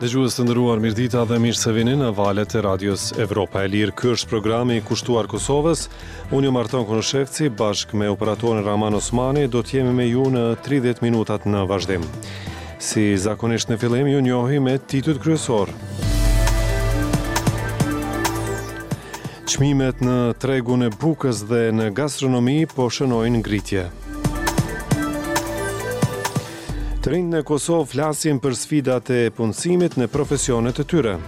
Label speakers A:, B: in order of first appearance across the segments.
A: Dëgjues të nderuar, mirëdita dhe mirë se vini në valët e radios Evropa e Lirë. Ky është programi i kushtuar Kosovës. Unë jam Arton Konoshevci, bashkë me operatorin Raman Osmani, do të jemi me ju në 30 minutat në vazhdim. Si zakonisht në fillim, ju njohi me titujt kryesor. Çmimet në tregun e bukës dhe në gastronomi po shënojnë ngritje. Të rinjtë në Kosovë flasin për sfidat e punësimit në profesionet e tyre.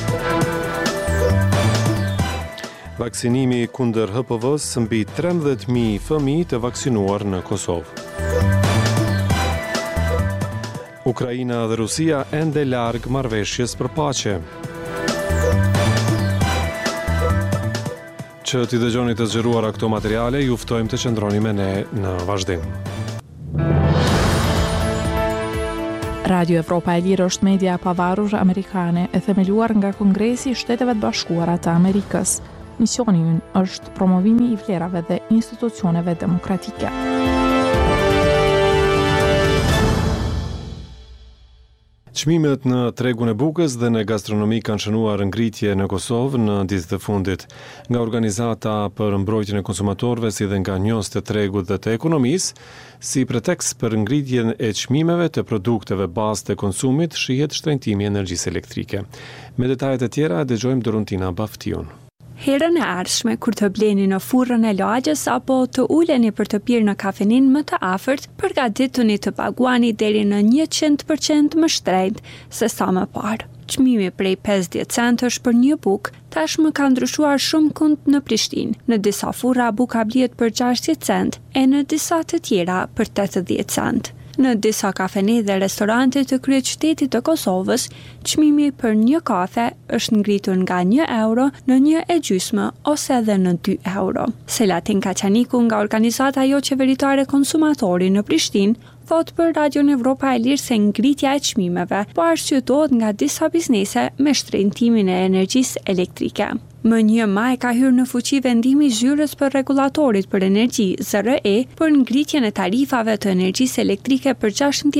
A: Vaksinimi kundër HPV-s mbi 13.000 fëmijë të vaksinuar në Kosovë. Ukraina dhe Rusia ende larg marrëveshjes për paqe. Që t'i dëgjoni të zgjeruara këto materiale, ju ftojmë të qëndroni me ne në vazhdim.
B: Radio Evropa e Lirë është media e pavarur amerikane e themeluar nga Kongresi i Shteteve të Bashkuara të Amerikës. Misioni i ynë është promovimi i vlerave dhe institucioneve demokratike.
A: Çmimet në tregun e bukës dhe në gastronomi kanë shënuar ngritje në Kosovë në ditët e fundit. Nga organizata për mbrojtjen e konsumatorëve si dhe nga njohës të tregut dhe të ekonomisë, si pretekst për ngritjen e çmimeve të produkteve bazë të konsumit, shihet shtrëngtimi i energjisë elektrike. Me detajet e tjera dëgjojmë Dorontina Baftion.
C: Herën e ardhshme, kur të bleni në furrën e lagjës apo të uleni për të pirë në kafenin më të afërt, përgatituni të paguani deri në 100% më shtrenjtë se sa më parë. Çmimi prej 50 centësh për një bukë tashmë ka ndryshuar shumë kund në Prishtinë. Në disa furra buka blihet për 60 cent e në disa të tjera për 80 cent. Në disa kafene dhe restorante të kryeqytetit të Kosovës, çmimi për një kafe është ngritur nga 1 euro në 1,50 ose edhe në 2 euro. Selatin Kaçaniku nga organizata jo qeveritare Konsumatori në Prishtinë thot për Radion Evropa e Lirë se ngritja e çmimeve po arsyetohet nga disa biznese me shtrëngtimin e energjisë elektrike. Më 1 maj ka hyrë në fuqi vendimi i Zyrës për Rregullatorit për Energji (ZRE) për ngritjen e tarifave të energjisë elektrike për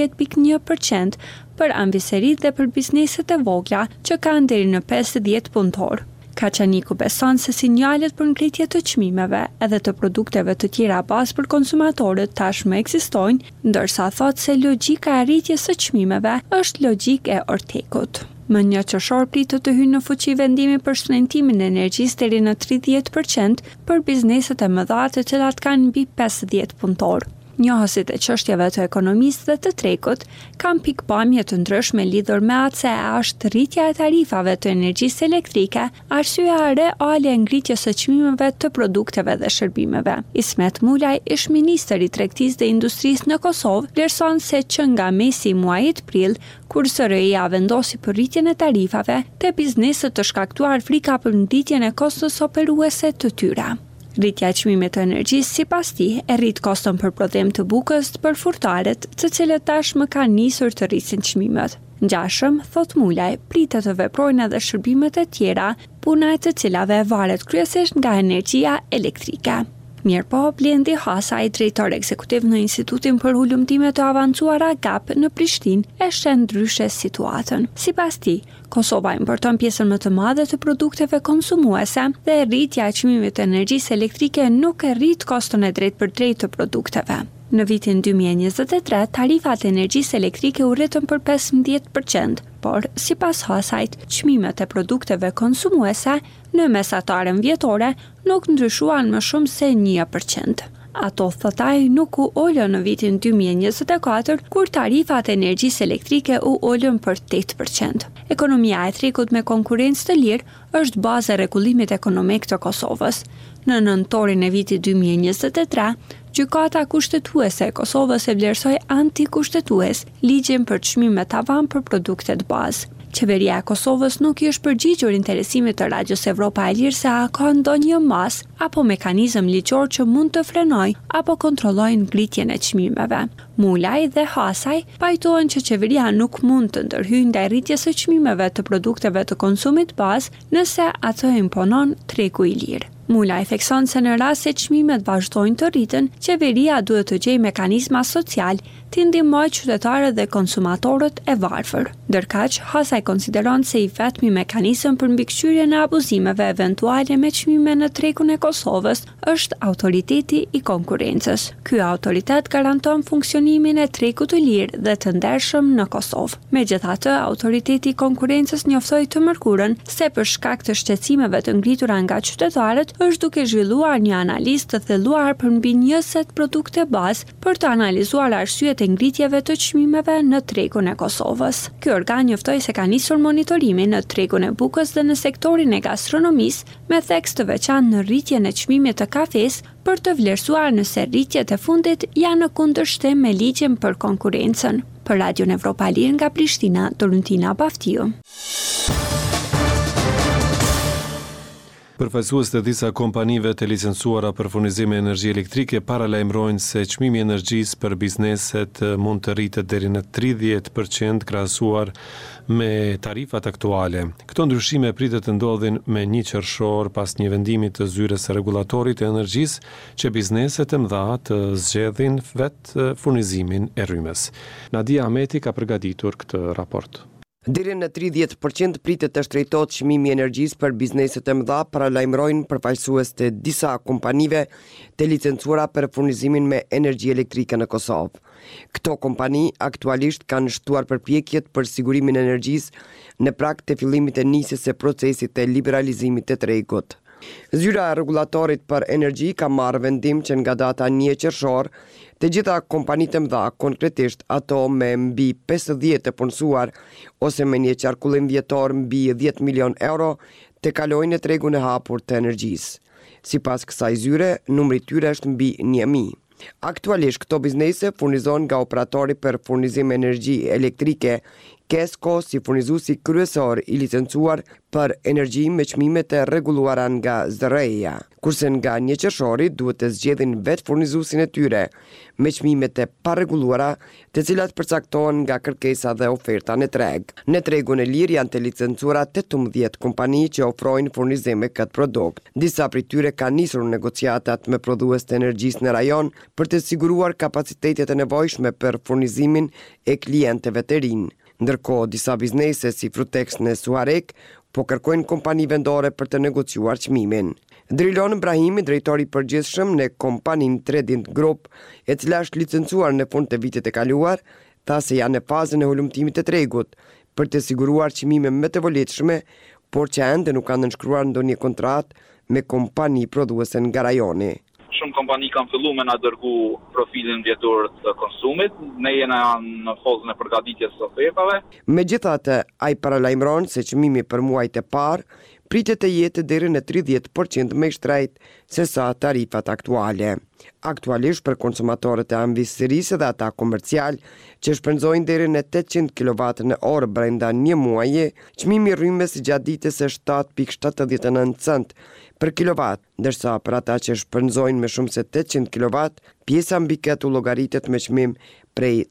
C: 16.1% për anëvserritë dhe për bizneset e vogla që kanë deri në 50 punëtor. Kaçaniku beson se sinjalet për ngritje të çmimeve edhe të produkteve të tjera bazë për konsumatorët tashmë ekzistojnë, ndërsa thot se logjika e rritjes së çmimeve është logjikë e Ortekut. Më 1 qershor pritet të hyjë në fuqi vendimi për shtrëngtimin e energjisë deri në 30% për bizneset e mëdha të cilat kanë mbi 50 punëtor. Njohësit e çështjeve të ekonomisë dhe të tregut kanë pikpamje të ndryshme lidhur me atë se a është rritja e tarifave të energjisë elektrike arsyeja reale e ngritjes së çmimeve të produkteve dhe shërbimeve. Ismet Mulaj, ish ministër i tregtisë dhe industrisë në Kosovë, vlerëson se që nga mesi i muajit prill, kur SRE-ja vendosi për rritjen e tarifave, te bizneset të shkaktuar frika për ngritjen e kostos operuese të tyre. Rritja e çmimit të energjisë sipas tij e rrit koston për prodhim të bukës për furtaret, të cilët tashmë kanë nisur të rrisin çmimet. Ngjashëm, thot Mulaj, pritet të veprojnë edhe shërbimet e tjera, puna e të cilave varet kryesisht nga energjia elektrike. Mirpo, Blendi Hasaj, drejtor ekzekutiv në Institutin për Hulumtime të Avancuara GAP në Prishtinë, e sheh ndryshe situatën. Sipas tij, Kosova importon pjesën më të madhe të produkteve konsumuese dhe rritja e çmimit të energjisë elektrike nuk e rrit koston e drejtë të produkteve. Në vitin 2023, tarifat e energjisë elektrike u rritën për 15%, por sipas Hasajt, çmimet e produkteve konsumuese në mesataren vjetore nuk ndryshuan më shumë se 1%. Ato, thotaj, nuk u olën në vitin 2024, kur tarifat e energjisë elektrike u olën për 8%. Ekonomia e tregut me konkurrencë të lirë është baza e rregullimit ekonomik të Kosovës. Në nëntorin e vitit 2023, Gjykata kushtetuese e Kosovës e vlerësoi antikushtetues ligjin për çmime tavan për produktet bazë. Qeveria e Kosovës nuk i është përgjigjur interesimit të Radios Evropa e Lirë se a ka ndonjë mas apo mekanizëm ligjor që mund të frenojë apo kontrollojë ngritjen e çmimeve. Mulaj dhe Hasaj pajtohen që qeveria nuk mund të ndërhyjë ndaj rritjes së çmimeve të produkteve të konsumit bazë nëse ato imponon tregu i lirë. Mula e thekson se në rast se çmimet vazhdojnë të rriten, qeveria duhet të gjejë mekanizma social të ndihmojë qytetarët dhe konsumatorët e varfër. Ndërkaq, Hasaj konsideron se i vetmi mekanizëm për mbikëqyrjen e abuzimeve eventuale me çmime në tregun e Kosovës është Autoriteti i Konkurrencës. Ky autoritet garanton funksionimin e tregut të lirë dhe të ndershëm në Kosovë. Megjithatë, Autoriteti i Konkurrencës njoftoi të mërkurën se për shkak të shqetësimeve të ngritura nga qytetarët është duke zhvilluar një analizë të thelluar për mbi 20 produkte bazë për të analizuar arsyet e ngritjeve të çmimeve në tregun e Kosovës. Ky organ njoftoi se ka nisur monitorimin në tregun e bukës dhe në sektorin e gastronomisë me theks të veçantë në rritjen e çmimit të kafes për të vlerësuar nëse rritjet e fundit janë në kundërshtim me ligjin për konkurrencën. Për Radion Evropa e Lirë nga Prishtina, Toruntina Baftiu.
A: Përfaqësues të disa kompanive të licencuara për furnizim e energji elektrike paralajmërojnë se çmimi i energjisë për bizneset mund të rritet deri në 30% krahasuar me tarifat aktuale. Këto ndryshime pritet të ndodhin me 1 qershor pas një vendimi të zyres së rregullatorit të energjisë që bizneset e mëdha të zgjedhin vetë furnizimin e rrymës. Nadia Ahmeti ka përgatitur këtë raport.
D: Deri në 30% pritet të shtrejtohet çmimi i energjisë për bizneset e mëdha, paralajmërojnë përfaqësues të disa kompanive të licencuara për furnizimin me energji elektrike në Kosovë. Këto kompani aktualisht kanë shtuar përpjekjet për sigurimin e energjisë në prag të fillimit të nisjes së procesit të liberalizimit të tregut. Zyra e rregullatorit për energji ka marrë vendim që nga data 1 qershor të gjitha kompanitë e mëdha, konkretisht ato me mbi 50 të punësuar ose me një qarkullim vjetor mbi 10 milion euro, të kalojnë në tregun e hapur të energjisë. Sipas kësaj zyre, numri i tyre është mbi 1000. Aktualisht këto biznese furnizon nga operatori për furnizim energji elektrike KESCO si furnizuesi kryesor i licencuar për energji me çmime të rregulluara nga ZREA, kurse nga 1 qershori duhet të zgjedhin vetë furnizuesin e tyre me çmime të parregulluara, të cilat përcaktohen nga kërkesa dhe oferta në treg. Në tregun e lirë janë të licencuara 18 kompani që ofrojnë furnizim me këtë produkt. Disa prej tyre kanë nisur negociatat me prodhues të energjisë në rajon për të siguruar kapacitetet e nevojshme për furnizimin e klientëve të rinj. Ndërkohë, disa biznese si Frutex në Suarek po kërkojnë kompani vendore për të negociuar çmimin. Drilon Ibrahimi, drejtori i përgjithshëm në kompaninë Tredent Group, e cila është licencuar në fund të vitit të kaluar, tha se janë në fazën e hulumtimit të tregut për të siguruar çmime më të volitshme, por që ende nuk kanë nënshkruar ndonjë kontratë me kompani prodhuese nga rajoni.
E: Shumë kompani kanë filluar me na dërgu profilin vjetor të konsumit, ne jena në fazën e përgatitjes së ofertave.
D: Megjithatë, ai paralajmëron se çmimi për muajt e parë pritet të jetë deri në 30% më i shtrenjtë se sa tarifat aktuale. Aktualisht për konsumatorët e ambisërisë dhe ata komercial që shpenzojnë deri në 800 kW në orë brenda një muaji, çmimi i rrymës gjatë ditës është 7.79 cent për kilovat, ndërsa për ata që shpenzojnë me shumë se 800 kW, pjesa mbi këtë u llogaritet me çmim prej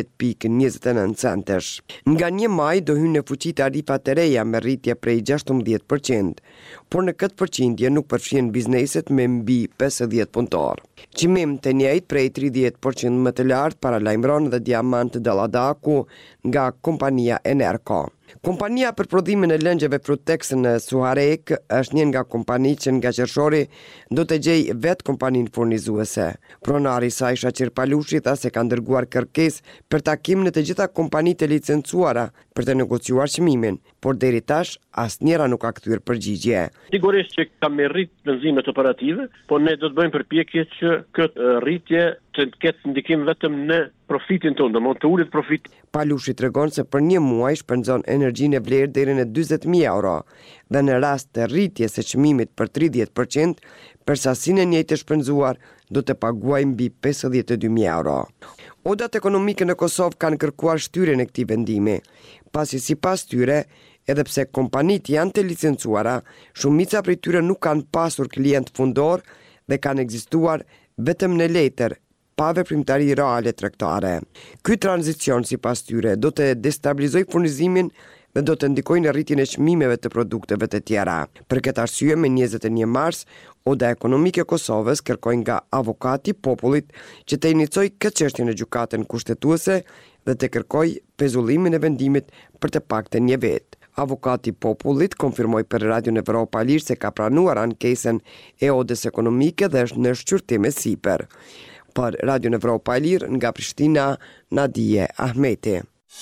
D: 13.29 centesh. Nga 1 maj do hynë në fuqi tarifa të reja me rritje prej 16%, por në këtë përqindje nuk përfshin bizneset me mbi 50 punëtor. Çmim të njëjtë prej 30% më të lartë paralajmëron dhe Diamant Dalladaku nga kompania Enerco. Kompania për prodhimin e lëngjeve Frutex në Suarek është një nga kompani që nga qershori do të gjej vetë kompaninë furnizuese. Pronari saj Shaqir Palushi tha se ka dërguar kërkesë për takim në të gjitha kompanitë e licencuara për të negociuar çmimin, por deri tash asnjëra nuk ka kthyer përgjigje.
F: Sigurisht që ka me rrit plëzimet operative, por ne do të bëjmë përpjekje që këtë rritje të ketë ndikim vetëm në profitin tonë, do mund të ulet profit.
D: Palushi tregon se për një muaj shpenzon energjinë e vlerë deri në 40.000 euro dhe në rast të rritjes së çmimit për 30%, për sasinë e njëjtë të shpenzuar do të paguajë mbi 52.000 euro. Odat ekonomike në Kosovë kanë kërkuar shtyrjen e këtij vendimi, pasi sipas tyre, edhe pse kompanitë janë të licencuara, shumica prej tyre nuk kanë pasur klient fundor dhe kanë ekzistuar vetëm në letër, pa veprimtari reale tregtare. Ky tranzicion sipas tyre do të destabilizojë furnizimin dhe do të ndikojnë në rritjen e çmimeve të produkteve të tjera. Për këtë arsye, me 21 mars, Oda Ekonomike e Kosovës kërkoi nga avokati i popullit që të inicojë këtë çështje në gjykatën kushtetuese dhe të kërkoj pezullimin e vendimit për të paktën një vit. Avokati i popullit konfirmoi për Radion Evropa e Lirë se ka pranuar ankesën e Odës Ekonomike dhe është në shqyrtim e sipër. Për Radion Evropa e Lirë nga Prishtina, Nadije Ahmeti.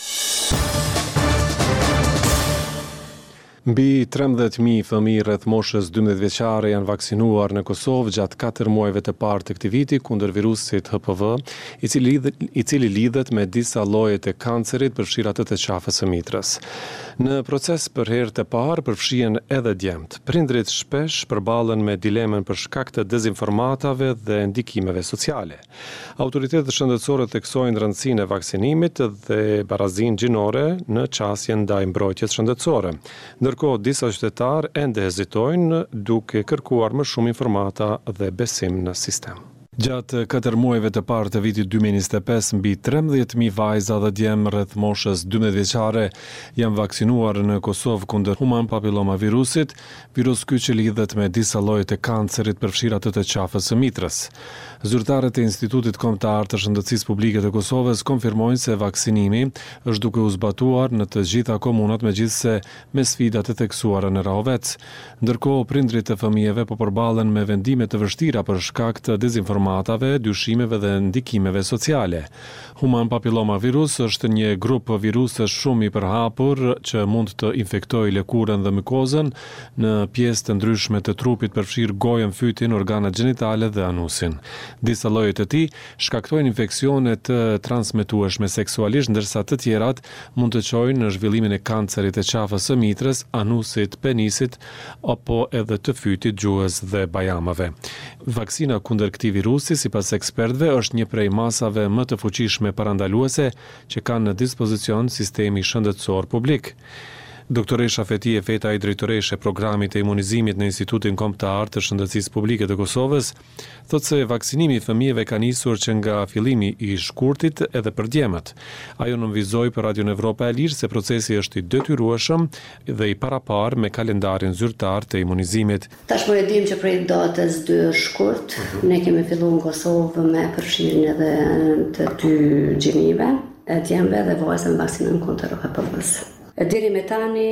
A: Mbi 13.000 fëmijë rreth moshës 12 vjeçare janë vaksinuar në Kosovë gjatë 4 muajve të parë të këtij viti kundër virusit HPV, i cili lidhet me disa lloje të kancerit, përfshirë atë të qafës së mitrës. Në proces për herë të parë përfshihen edhe djemt. Prindrit shpesh përballen me dilemën për shkak të dezinformatave dhe ndikimeve sociale. Autoritetet shëndetësore theksojnë rëndësinë e vaksinimit dhe barazinë gjinore në çësje ndaj mbrojtjes shëndetësore. Ndërkohë, disa qytetarë ende hezitojnë duke kërkuar më shumë informata dhe besim në sistem. Gjatë 4 muajve të parë të vitit 2025, mbi 13.000 vajza dhe djemë rreth moshës 12 vjeçare janë vaksinuar në Kosovë kundër human papillomavirusit, virus ky që lidhet me disa lloje të kancerit, përfshirë atë të qafës së mitrës. Zyrtarët e Institutit Kombëtar të Shëndetësisë Publike të Kosovës konfirmojnë se vaksinimi është duke u zbatuar në të gjitha komunat, megjithse me sfidat e theksuara në Rahovec. Ndërkohë, prindrit e fëmijëve po përballen me vendime të vështira për shkak të dezinformatave, dyshimeve dhe ndikimeve sociale. Human papillomavirus është një grup virusësh shumë i përhapur që mund të infektojë lëkurën dhe mikozën në pjesë të ndryshme të trupit, përfshirë gojën, fytin, organet gjinitale dhe anusin. Disa lloje të tij shkaktojnë infeksione të transmetueshme seksualisht, ndërsa të tjerat mund të çojnë në zhvillimin e kancerit të qafës së mitrës, anusit, penisit apo edhe të fytit, gjuhës dhe bajamave. Vaksina kundër këtij virusi, sipas ekspertëve, është një prej masave më të fuqishme parandaluese që kanë në dispozicion sistemi shëndetësor publik. Doktoresha Fetije Fetaj, drejtoreshe programit të imunizimit në Institutin Kombëtar të Shëndetësisë Publike të Kosovës, thotë se vaksinimi i fëmijëve ka nisur që nga fillimi i shkurtit edhe për djemët. Ajo nënvizoi për Radion Evropa e Lirë se procesi është i detyrueshëm dhe i parapar me kalendarin zyrtar të imunizimit.
G: Tashmë e dim që prej datës 2 shkurt, ne kemi filluar në Kosovë me përfshirjen edhe të 2 gjinive, djemve dhe vajzave në vaksinën kundër HPV-s. Deri me tani,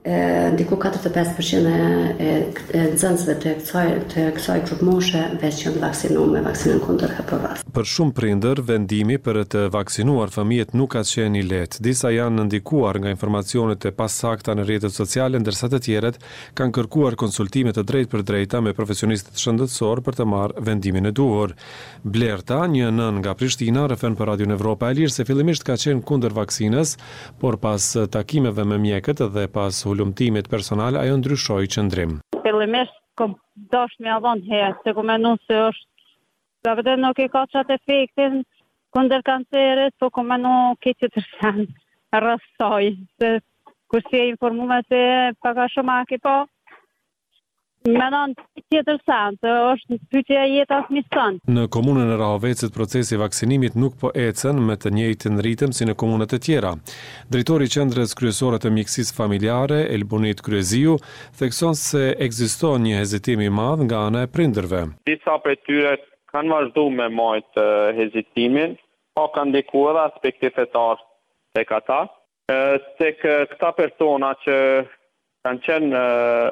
G: ndiku 45% e nxënësve të kësaj grup moshe veç janë vaksinuar me vaksinën kundër HPV-s.
A: Për shumë prindër, vendimi për të vaksinuar fëmijët nuk ka qenë i lehtë. Disa janë ndikuar nga informacionet e pasakta në rrjetet sociale, ndërsa të tjerët kanë kërkuar konsultime të drejtpërdrejta me profesionistët shëndetësor për të marrë vendimin e duhur. Blerta, një nën nga Prishtina, rëfen për Radion Evropa e Lirë se fillimisht ka qenë kundër vaksinës, por pas takimeve me mjekët dhe pas hulumtimit personal, ajo ndryshoi qëndrim.
H: Fillimisht kom dash me avon herë, se ku mendon se është sa vetë nuk e ka çat efektin kundër kancerit, po ku mendon ke të tërsen rrasoj, se kur si e informuar se paka shumë ake po menon tjetër sent, është pyetja e jetës mision.
A: Në komunën e Rahovecit procesi i vaksinimit nuk po ecën me të njëjtin ritëm si në komunat e tjera. Drejtori i Qendrës Kryesore të Mjekësisë Familjare, Elbunit Kryeziu, thekson se ekziston një hezitim i madh nga ana e prindërve.
I: Disa prej tyre kanë vazhduar me majtë hezitimin, po kanë ndikuar aspekte fetare tek ata, tek këta persona që kanë qenë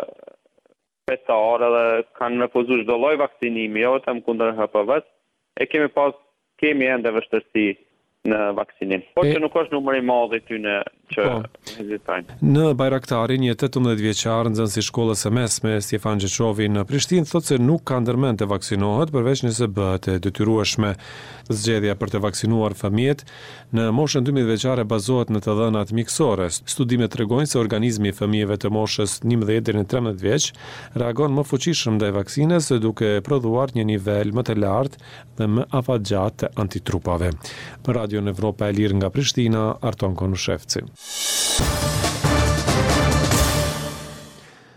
I: fetar dhe kanë refuzuar çdo lloj vaksinimi, jo vetëm kundër HPV-s, kemi ende vështirësi në vaksinim. Por që nuk është numri i madh i tyre që hezitojnë.
A: Në Bajraktari, një 18 vjeçar nxënës i shkollës së mesme Stefan Gjeçovi në Prishtinë thotë se nuk ka ndërmend të vaksinohet përveç nëse bëhet e detyrueshme. Zgjedhja për të vaksinuar fëmijët në moshën 12 vjeçare bazohet në të dhënat mjekësore. Studimet tregojnë se organizmi i fëmijëve të moshës 11 deri në 13 vjeç reagon më fuqishëm ndaj vaksinës duke prodhuar një nivel më të lartë dhe më afatgjat të antitrupave. Për Radion Evropa e Lirë nga Prishtina, Arton Konushevci.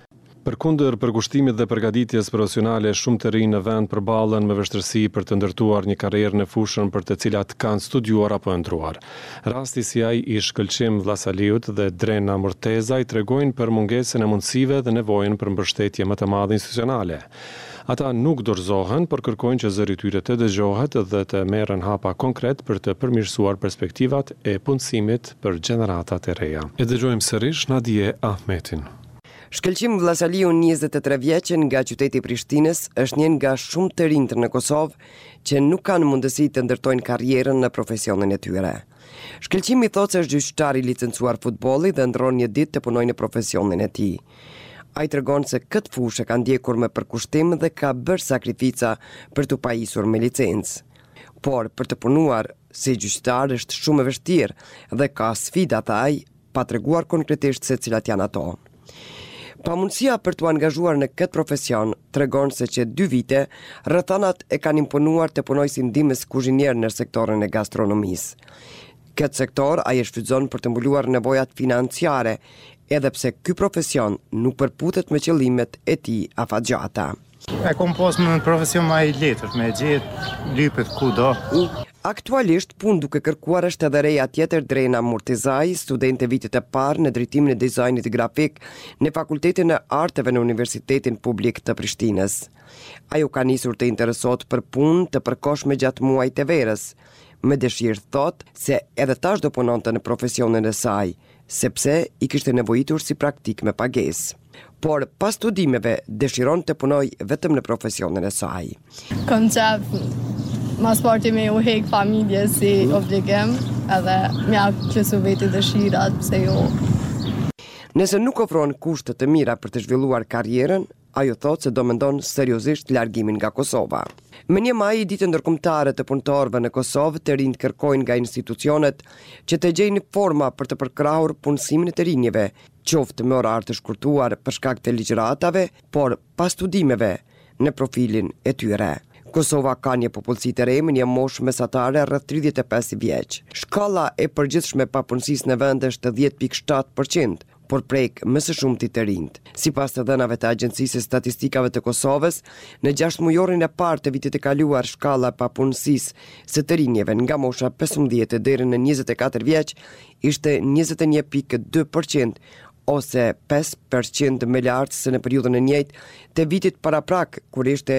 A: Përkundër përkushtimit dhe përgatitjes profesionale, shumë të rinj në vend përballen me vështirësi për të ndërtuar një karrierë në fushën për të cilat kanë studiuar apo entruar. Rasti si ai i Shkëlqim Vllasaliut dhe Drena Morteza i tregojnë për mungesën e mundësive dhe nevojën për mbështetje më të madhe institucionale. Ata nuk dorëzohen, por kërkojnë që zëri i tyre të dëgjohet dhe të merren hapa konkret për të përmirësuar perspektivat e punësimit për gjeneratat e reja. E dëgjojmë sërish Nadije Ahmetin.
D: Shkëlqim Vllasaliu, 23 vjeçën nga qyteti i Prishtinës, është një nga shumë të rinjtë në Kosovë që nuk kanë mundësi të ndërtojnë karrierën në profesionin e tyre. Shkëlqimi thotë se është gjyqtar i licencuar futbolli dhe ndron një ditë të punojë në profesionin e tij. Ai tregon se këtë fushë ka ndjekur me përkushtim dhe ka bërë sakrifica për të pajisur me licencë. Por për të punuar si gjyqtar është shumë e vështirë dhe ka sfida, tha ai, pa treguar konkretisht se cilat janë ato. Pamundësia për të angazhuar në këtë profesion tregon se që 2 vite rrethanat e kanë imponuar të punojë si ndihmës kuzhinier në sektorin e gastronomisë. Këtë sektor ai e shfrytëzon për të mbuluar nevojat financiare, edhe pse ky profesion nuk përputet me qëllimet e tij afatgjata.
J: E kom pas në profesion më i letër, me gjetë lypet kudo.
D: Aktualisht, punë duke kërkuar është edhe reja tjetër Drena Mortezaj, studente vitit e parë në drejtimin e dizajnit grafik në Fakultetin e Arteve në Universitetin Publik të Prishtinës. Ajo ka nisur të interesohet për punë të përkohshme gjatë muajit të verës. Me dëshirë thot se edhe tash do punonte në profesionin e saj, sepse i kishte nevojitur si praktik me pagesë. Por pas studimeve dëshiron të punoj vetëm në profesionin e saj.
K: Kom qef mas parti me u hek familje si obligim edhe me a qësu veti dëshirat pse jo.
D: Nëse nuk ofron kushte të mira për të zhvilluar karrierën, ajo thot se do mendon seriozisht largimin nga Kosova. Me 1 maj, ditë ndërkombëtare të punëtorëve në Kosovë, të rinjt kërkojnë nga institucionet që të gjejnë forma për të përkrahur punësimin e të rinjve, qoftë me orar të shkurtuar për shkak të ligjëratave, por pas studimeve në profilin e tyre. Kosova ka një popullsi të re me një moshë mesatare rreth 35 vjeç. Shkalla e përgjithshme papunësisë në vend është 10.7%, por prek më së shumti të rinjt. Sipas të dhënave të Agjencisë së Statistikave të Kosovës, në 6 mujorin e parë të vitit të kaluar, shkalla e papunësisë së të rinjve nga mosha 15 deri në 24 vjeç ishte 21.2%, ose 5% më lartë se në periudhën e njëjtë të vitit paraprak, kur ishte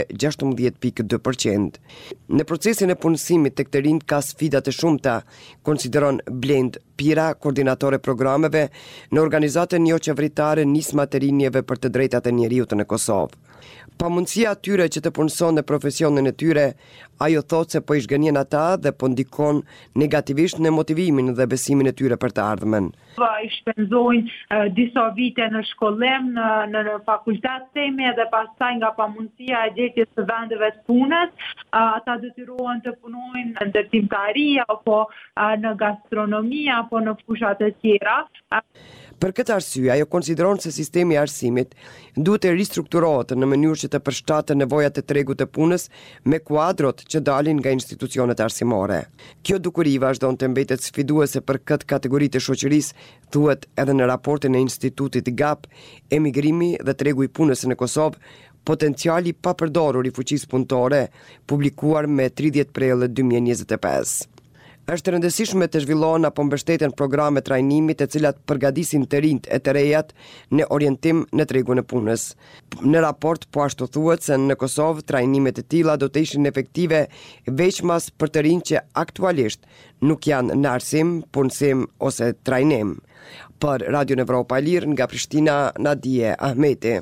D: 16.2%. Në procesin e punësimit të këtë rinj ka sfida të shumta, konsideron Blend Pira, koordinatore programeve në organizatën jo qeveritare Nisma të rinjve për të drejtat e njeriut në Kosovë. Pamundësia atyre që të punëson në profesionin e tyre, ajo thot se po i shgënjen ata dhe po ndikon negativisht në motivimin dhe besimin e tyre për të ardhmen.
L: I shpenzojnë disa vite në shkollim, në fakultet teme dhe pastaj nga pamundësia e gjetjes së vendeve të punës, ata detyrohen të punojnë në ndërtimtari apo në gastronomi apo në fusha të tjera.
D: Për këtë arsye, ajo konsideron se sistemi i arsimit duhet të ristrukturohet në mënyrë që të përshtatë nevojat e tregut të punës me kuadrot që dalin nga institucionet arsimore. Kjo dukuri vazhdon të mbetet sfiduese për këtë kategori të shoqërisë, thuhet edhe në raportin e Institutit GAP, emigrimi dhe tregu i punës në Kosovë, potenciali pa përdorur i fuqisë punëtore, publikuar me 30 prill 2025. Është rëndësishme të zhvillohen apo mbështeten programe trajnimi të cilat përgatisin të rinjt e të rejat në orientim në tregun e punës. Në raport po ashtu thuhet se në Kosovë trajnimet e tilla do të ishin efektive veçmas për të rinjt që aktualisht nuk janë në arsim, punësim ose trajnim. Për Radio Evropa e Lirë nga Prishtina, Nadije Ahmeti.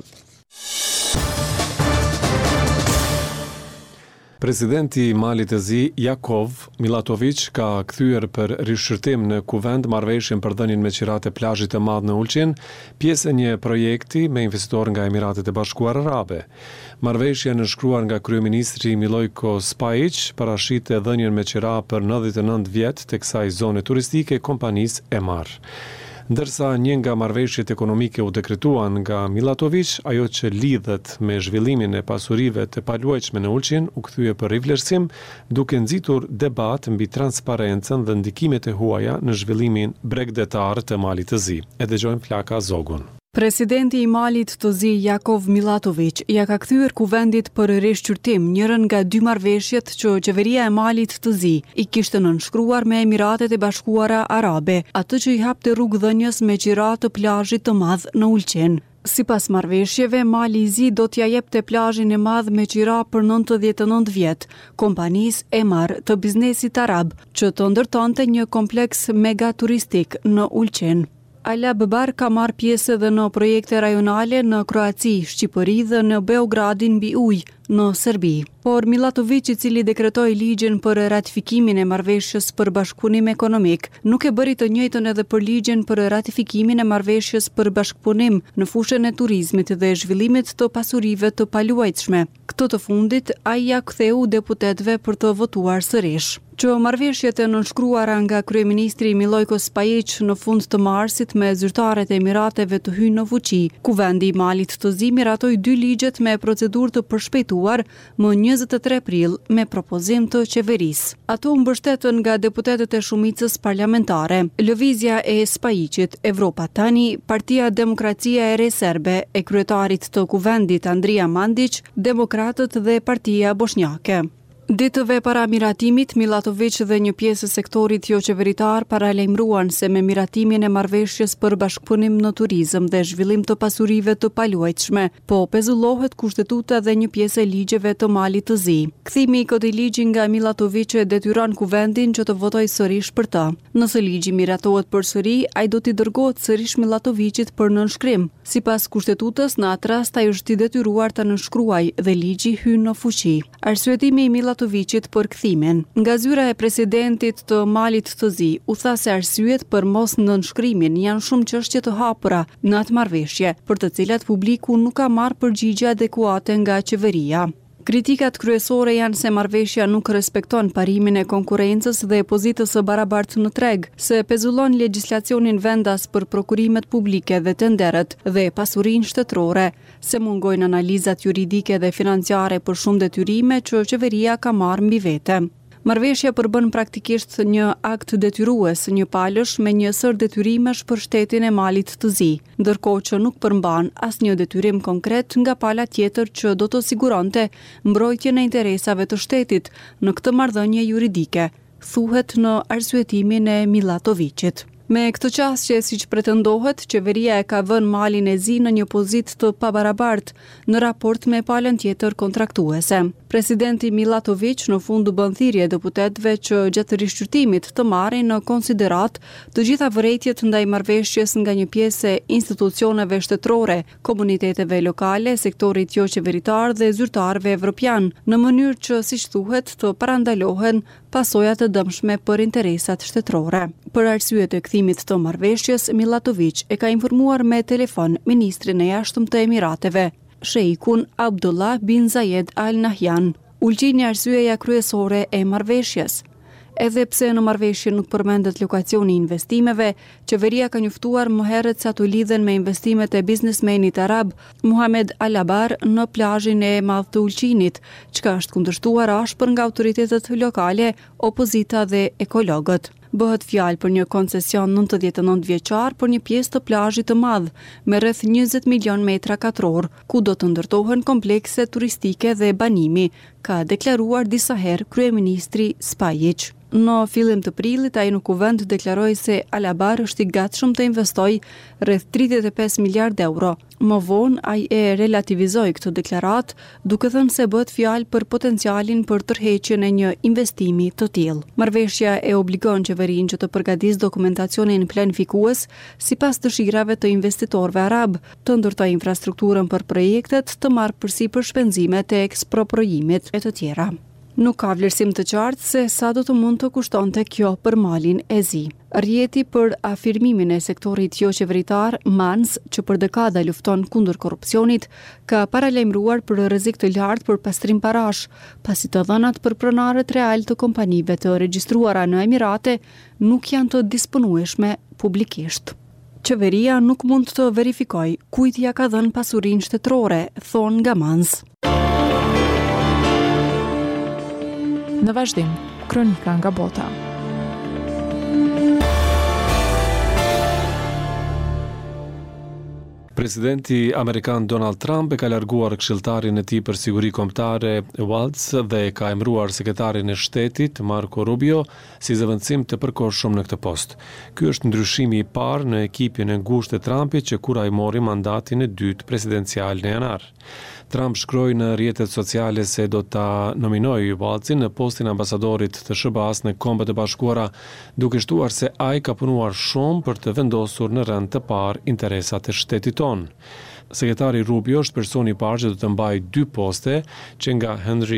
A: Presidenti i Malit të Zi, Jakov Milatović, ka kthyer për rishqyrtim në kuvend marrëveshjen për dhënien me qirat e plazhit të madh në Ulqin, pjesë e një projekti me investitor nga Emiratet e Bashkuara Arabe. Marrëveshja nënshkruar nga kryeministri Milojko Spajić parashit dhënien me qira për 99 vjet të kësaj zone turistike kompanisë Emar. Ndërsa një nga marrëveshjet ekonomike u dekretuan nga Milatović, ajo që lidhet me zhvillimin e pasurive të paluajtshme në Ulqin u kthye për rivlerësim, duke nxitur debat mbi transparencën dhe ndikimet e huaja në zhvillimin bregdetar të Malit të Zi. E dëgjojmë Flaka Zogun.
M: Presidenti i Malit të Zi Jakov Milatović ja ka kthyer kuvendit për rishqyrtim njërën nga 2 marrëveshjet që qeveria e Malit të Zi i kishte nënshkruar me Emiratet e Bashkuara Arabe, atë që i hapte rrugë dhënies me qira të plazhit të madh në Ulqen. Sipas marrëveshjeve, Mali i Zi do t'ja jepte plazhin e madh me qira për 99 vjet, kompanisë Emar të biznesit arab, që të ndërtonte një kompleks mega turistik në Ulqen. Ala Bëbar ka marrë pjesë edhe në projekte rajonale në Kroaci, Shqipëri dhe në Beogradin mbi ujë në Serbi. Por Milatović, i cili dekretoi ligjin për ratifikimin e marrëveshjes për bashkëpunim ekonomik, nuk e bëri të njëjtën edhe për ligjin për ratifikimin e marrëveshjes për bashkëpunim në fushën e turizmit dhe zhvillimit të pasurive të paluajtshme. Këtë të fundit, ai ja ktheu deputetëve për të votuar sërish. Që marrëveshjet e nënshkruara nga kryeministri Milojko Spajić në fund të marsit me zyrtarët e Emirateve të hyjnë në fuqi, kuvendi i Malit të Zi miratoi 2 ligjet me procedurë të përshpejtuar më 23 prill me propozim të qeverisë. Ato u mbështetën nga deputetët e shumicës parlamentare, Lëvizja e Spajićit, Evropa Tani, Partia Demokracia e Re Serbe e kryetarit të kuvendit Andrija Mandić, Demokratët dhe Partia Bosnjake. Ditëve para miratimit, Milatović dhe një pjesë e sektorit jo qeveritar paralajmëruan se me miratimin e marrëveshjes për bashkëpunim në turizëm dhe zhvillim të pasurive të paluajtshme, po pezullohet kushtetuta dhe një pjesë e ligjeve të Malit të Zi. Kthimi i këtij ligji nga Milatović e detyron kuvendin që të votojë sërish për të. Nëse ligji miratohet përsëri, ai do t'i dërgohet sërish Milatovićit për nënshkrim. Sipas kushtetutës, në atë rast ai është i detyruar ta nënshkruajë dhe ligji hyn në fuqi. Arsyetimi i Milatovićit për kthimin. Nga zyra e presidentit të Malit të Zi u tha se arsyet për mos nënshkrimin janë shumë çështje të hapura në atë marrëveshje, për të cilat publiku nuk ka marrë përgjigje adekuate nga qeveria. Kritikat kryesore janë se marrëveshja nuk respekton parimin e konkurrencës dhe pozitës së barabartë në treg, se pezullon legjislacionin vendas për prokurimet publike dhe tenderët dhe pasurinë shtetërore, se mungojnë analizat juridike dhe financiare për shumë detyrime që qeveria ka marrë mbi vete. Marrëveshja përbën praktikisht një akt detyrues, një palësh me një sër detyrimesh për shtetin e Malit të Zi, ndërkohë që nuk përmban asnjë detyrim konkret nga pala tjetër që do të siguronte mbrojtjen e interesave të shtetit në këtë marrëdhënie juridike, thuhet në arsyetimin e Milatovićit. Me këtë qasje, siç pretendohet, qeveria e ka vënë Malin e Zi në një pozitë të pabarabartë në raport me palën tjetër kontraktuese. Presidenti Milatović në fund u bën thirrje deputetëve që gjatë rishqyrtimit të marrin në konsiderat të gjitha vërejtjet ndaj marrëveshjes nga një pjesë e institucioneve shtetërore, komuniteteve lokale, sektorit jo qeveritar dhe zyrtarëve evropian, në mënyrë që, siç thuhet, të parandalohen pasoja të dëmshme për interesat shtetërore. Për arsye të kthimit të marrëveshjes, Milatović e ka informuar me telefon ministrin e jashtëm të Emirateve, Sheikun Abdullah bin Zayed Al Nahyan. Ulqini arsyeja kryesore e marrëveshjes. Edhe pse në marrëveshje nuk përmendet lokacioni i investimeve, qeveria ka njoftuar më herët se ato lidhen me investimet e biznesmenit arab Muhamed Al-Abar në plazhin e madh të Ulqinit, çka është kundërshtuar ashpër nga autoritetet lokale, opozita dhe ekologët. Bëhet fjalë për një koncesion 99 vjeçar për një pjesë të plazhit të madh me rreth 20 milion metra katror, ku do të ndërtohen komplekse turistike dhe banimi, ka deklaruar disa herë kryeministri Spajić. Në fillim të prillit, ai në kuvend deklaroi se Al-Abar është i gatshëm të investojë rreth 35 miliard euro. Më vonë, ai e relativizoi këtë deklarat, duke thënë se bëhet fjalë për potencialin për tërheqjen e një investimi të tillë. Marrëveshja e obligon qeverinë që të përgatisë dokumentacionin planifikues sipas dëshirave të investitorëve arab, të ndërtojë infrastrukturën për projektet, të marrë përsipër shpenzimet e ekspropriimit e të tjera. Nuk ka vlerësim të qartë se sa do të mund të kushtonte kjo për Malin e Zi. Rjeti për afirmimin e sektorit jo qeveritar, MANS, që për dekada lufton kundër korrupsionit, ka paralajmëruar për rrezik të lartë për pastrim parash, pasi të dhënat për pronarët real të kompanive të regjistruara në Emirate nuk janë të disponueshme publikisht. Qeveria nuk mund të verifikojë kujt ja ka dhënë pasurinë shtetërore, thon nga MANS.
B: Në vazhdim, kronika nga bota.
A: Presidenti Amerikan Donald Trump e ka larguar këshilltarin e tij për siguri kombëtare Waltz dhe ka emëruar sekretarin e shtetit Marco Rubio si zëvendësim të përkohshëm në këtë post. Ky është ndryshimi i parë në ekipin e ngushtë të Trumpit që kur ai mori mandatin e dytë presidencial në janar. Trump shkroi në rrjetet sociale se do ta nominojë Waltzin në postin e ambasadorit të SBA-s në Kombet e Bashkuara, duke shtuar se ai ka punuar shumë për të vendosur në rend të parë interesat e shtetit ton. Sekretari Rubio është personi i parë që do të mbajë 2 poste, që nga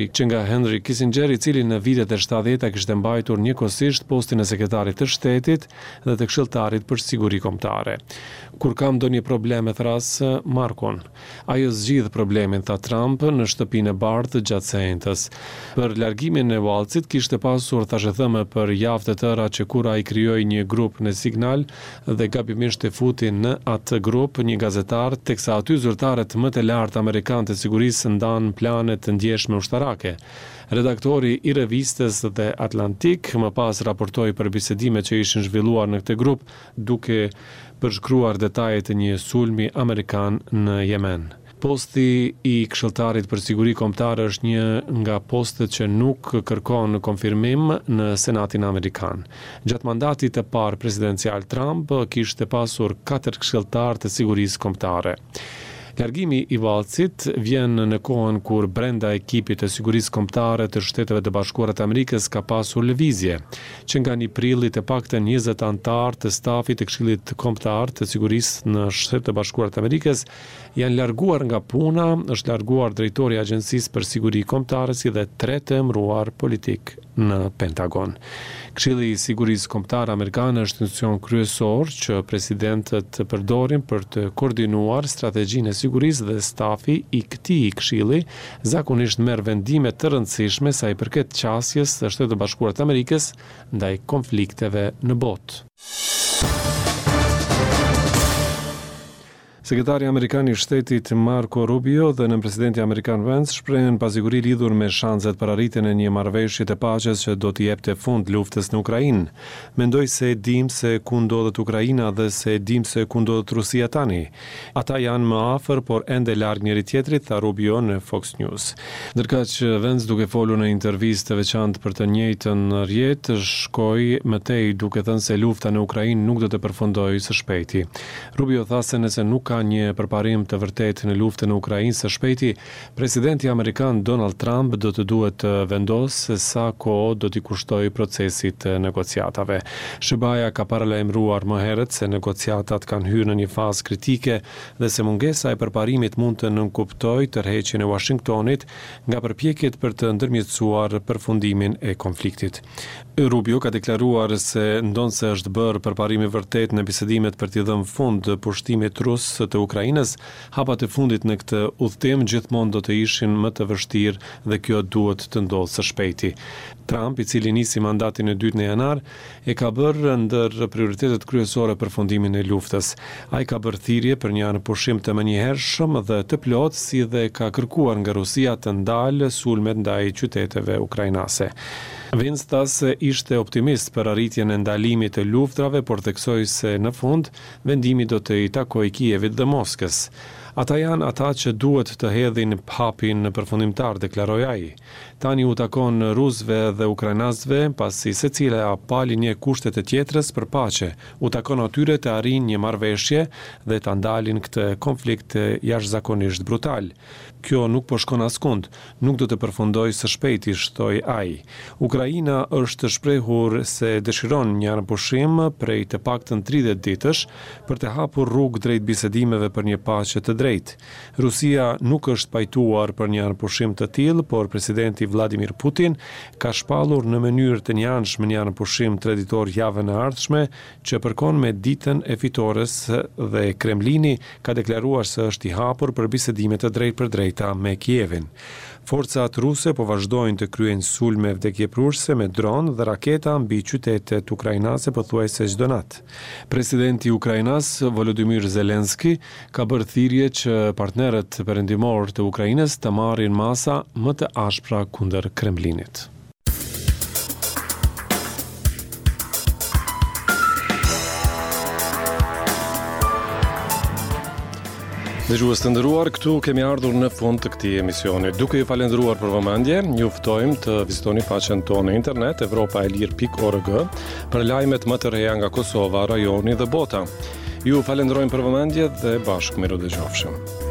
A: Henry Kissinger, i cili në vitet e 70-ta kishte mbajtur njëkohësisht postin e sekretarit të shtetit dhe të këshilltarit për siguri kombëtare. Kur kam ndonjë problem me thras Markon, ai zgjidh problemin, tha Trump në shtëpinë e bardhë gjatë seancës. Për largimin e Waltzit kishte pasur thashëthëmë për javë të tëra që kur ai krijoi një grup në Signal dhe gabimisht e futi në atë grup një gazetar, teksa aty zyrtarët më të lartë amerikanë të sigurisë ndanë plane të ndjeshme ushtarake. Redaktori i revistës The Atlantic më pas raportoi për bisedimet që ishin zhvilluar në këtë grup, duke përshkruar detajet e një sulmi amerikan në Yemen. Posti i këshilltarit për siguri kombëtare është një nga postet që nuk kërkon konfirmim në Senatin Amerikan. Gjatë mandatit të parë presidencial Trump kishte pasur 4 këshilltar të sigurisë kombëtare. Largimi i Waltzit vjen në kohën kur brenda ekipit të sigurisë kombëtare të Shteteve të Bashkuara të Amerikës ka pasur lëvizje, që nga 1 prilli të paktën 20 anëtar të stafit të Këshillit Kombëtar të Sigurisë në Shtetet e Bashkuara të Amerikës janë larguar nga puna, është larguar drejtori i Agjencisë për Siguri Kombëtare si dhe 3 të emëruar politik në Pentagon. Këshilli i Sigurisë Kombëtare Amerikane është institucion kryesor që presidentët përdorin për të koordinuar strategjinë e sigurisë dhe stafi i këtij këshilli zakonisht merr vendime të rëndësishme sa i përket qasjes së Shtetit të Bashkuara të Amerikës ndaj konflikteve në botë. Sekretari Amerikan i Shtetit Marco Rubio dhe nën presidenti Amerikan Vance shprehen pasiguri lidhur me shanset për arritjen e një marrëveshje të paqes që do t'i jepte fund luftës në Ukrainë. Mendoj se dim se ku ndodhet Ukraina dhe se dim se ku ndodhet Rusia tani. Ata janë më afër, por ende larg njëri tjetrit, tha Rubio në Fox News. Ndërkaq Vance, duke folur në intervistë të veçantë për të njëjtën rrjet, shkoi më tej duke thënë se lufta në Ukrainë nuk do të përfundojë së shpejti. Rubio tha se nëse nuk ka një përparim të vërtetë në luftën në Ukrainë së shpejti, presidenti amerikan Donald Trump do të duhet të vendosë se sa kohë do t'i kushtojë procesit të negociatave. SBA ka paralajmëruar më herët se negociatat kanë hyrë në një fazë kritike dhe se mungesa e përparimit mund të nënkuptojë tërheqjen e Washingtonit nga përpjekjet për të ndërmjetësuar përfundimin e konfliktit. Rubio ka deklaruar se ndonse është bërë përparimi vërtet në bisedimet për t'i dhënë fund pushtimit rus të Ukrainës, hapat e fundit në këtë udhëtim gjithmonë do të ishin më të vështirë dhe kjo duhet të ndodhë së shpejti. Trump, i cili nisi mandatin e dytë në janar, e ka bërë ndër prioritetet kryesore përfundimin e luftës. Ai ka bërë thirrje për një pushim të menjëhershëm dhe të plotë, si dhe ka kërkuar nga Rusia të ndalë sulmet ndaj qyteteve ukrainase. Vance tha se ishte optimist për arritjen e ndalimit të luftrave, por theksoi se në fund vendimi do të i takojë Kievit dhe Moskës. Ata janë ata që duhet të hedhin hapin përfundimtar, deklaroi ai. Tani u takon rusëve dhe ukrainasëve, pasi secila pali një kushtet e tjetrës për paqe. U takon atyre të arrijnë një marrëveshje dhe ta ndalin këtë konflikt jashtëzakonisht brutal. Kjo nuk po shkon askund, nuk do të përfundojë së shpejti, shtoi ai. Ukraina është shprehur se dëshiron një pushim prej të paktën 30 ditësh për të hapur rrugë drejt bisedimeve për një paqe të drejtë. Rusia nuk është pajtuar për një pushim të tillë, por presidenti Vladimir Putin ka shpallur në mënyrë të njëanshme një pushim traditor javën e ardhshme që përkon me ditën e fitores dhe Kremlini ka deklaruar se është i hapur për bisedime të drejtë për drejta me Kievin. Forcat ruse po vazhdojnë të kryejnë sulme vdekjeprurse me dron dhe raketa mbi qytetet ukrainase pothuajse çdo natë. Presidenti i Ukrainas Volodymyr Zelensky ka bërë thirrje që partnerët perëndimor të Ukrainës të marrin masa më të ashpra kundër Kremlinit. Dëgjues të nderuar, këtu kemi ardhur në fund të këtij emisioni. Duke ju falendëruar për vëmendje, ju ftojmë të vizitoni faqen tonë në internet evropaelir.org për lajmet më të reja nga Kosova, rajoni dhe bota. Ju falenderojmë për vëmendje dhe bashkë miru dëgjofshëm.